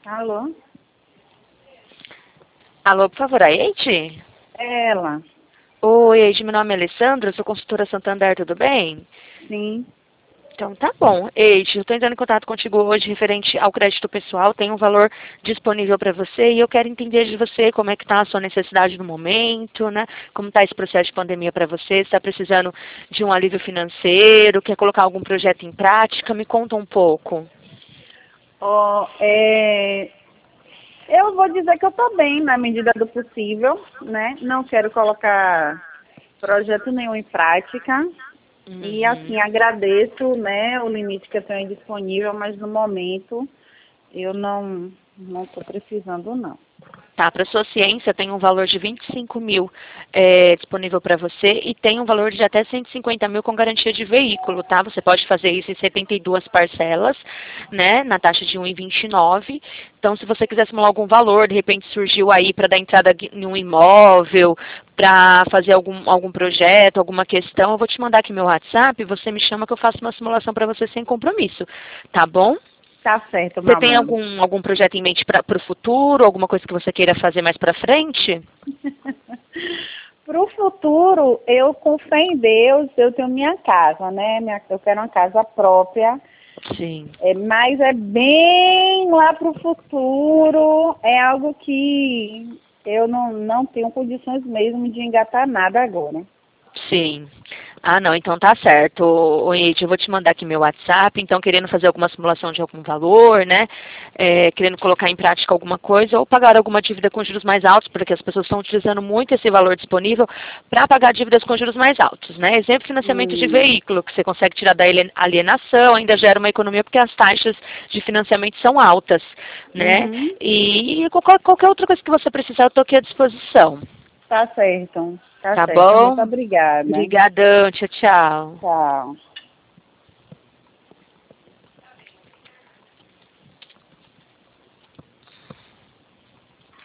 Alô? Alô, por favor, a Eide? Ela. Oi, Eide, meu nome é Alessandra, sou consultora Santander, tudo bem? Sim. Então tá bom. Eide, eu estou entrando em contato contigo hoje referente ao crédito pessoal, tem um valor disponível para você e eu quero entender de você como é que está a sua necessidade no momento, né? Como está esse processo de pandemia para você, se está precisando de um alívio financeiro, quer colocar algum projeto em prática, me conta um pouco. Eu vou dizer que eu estou bem na medida do possível, né? Não quero colocar projeto nenhum em prática. E assim, agradeço, né, o limite que eu tenho disponível, mas no momento eu não estou precisando não. Tá, para sua ciência tem um valor de 25 mil disponível para você e tem um valor de até 150 mil com garantia de veículo, tá? Você pode fazer isso em 72 parcelas, né, na taxa de 1,29. Então, se você quiser simular algum valor, de repente surgiu aí para dar entrada em um imóvel, para fazer algum projeto, alguma questão, eu vou te mandar aqui meu WhatsApp, você me chama que eu faço uma simulação para você sem compromisso, tá bom? Tá certo, Você tem mamãe. algum projeto em mente para o futuro? Alguma coisa que você queira fazer mais para frente? Para o futuro, eu com fé em Deus, eu tenho minha casa, né? Eu quero uma casa própria. Sim. Mas é bem lá para o futuro, é algo que eu não tenho condições mesmo de engatar nada agora. Sim. Ah, não, então tá certo. Ô, Eide, eu vou te mandar aqui meu WhatsApp, então querendo fazer alguma simulação de algum valor, né? Querendo colocar em prática alguma coisa ou pagar alguma dívida com juros mais altos, porque as pessoas estão utilizando muito esse valor disponível para pagar dívidas com juros mais altos, né? Exemplo, financiamento de veículo, que você consegue tirar da alienação, ainda gera uma economia porque as taxas de financiamento são altas, né? Uhum. E qualquer outra coisa que você precisar, eu estou aqui à disposição. Tá certo. Tá Tá certo. Muito bom? obrigada. Obrigadão, tchau, tchau. Tchau.